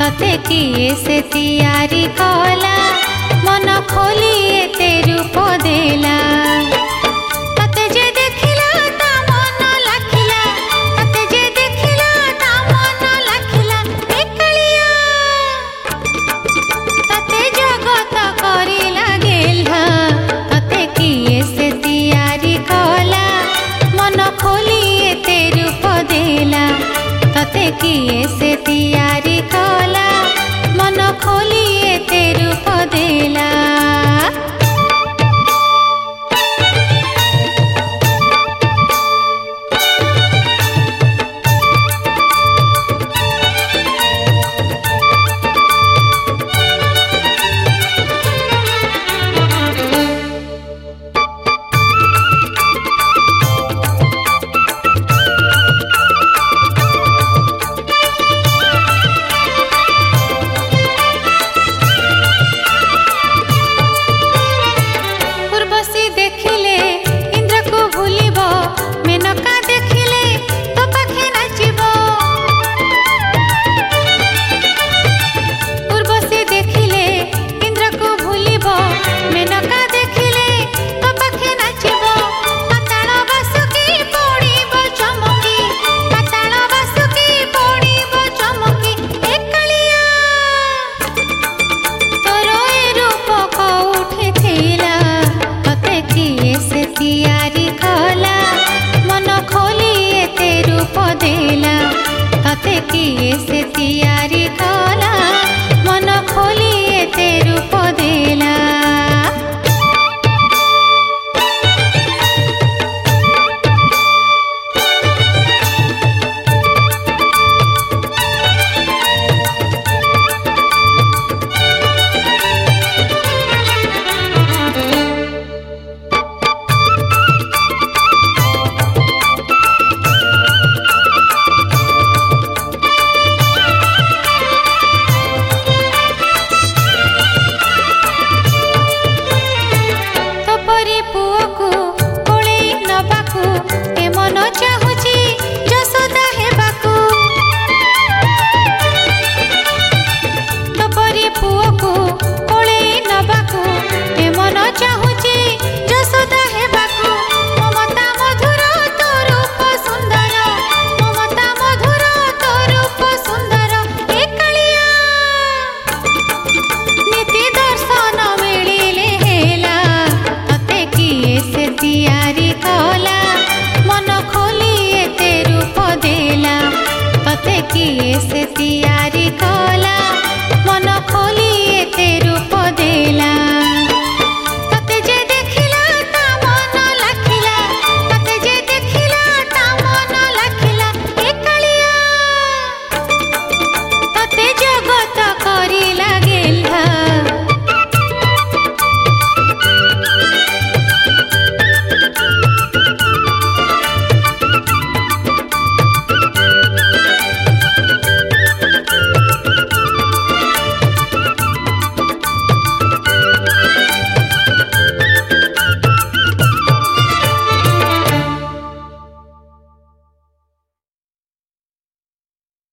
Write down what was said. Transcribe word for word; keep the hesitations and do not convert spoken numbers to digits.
तते किए से तियारी कला मन खोली एते रूप देला तते जे देखिला ता मन लाखिला तते जे देखिला ता मन लाखिला एकलिया तते जगत करिला गेला तते किए से तियारी कला मन खोली एते रूप देला तते किए से तियारी कला मन खोली एते रूप देला। तियारी कला मन खोली एते रूप देला तते किए से तियारी कला।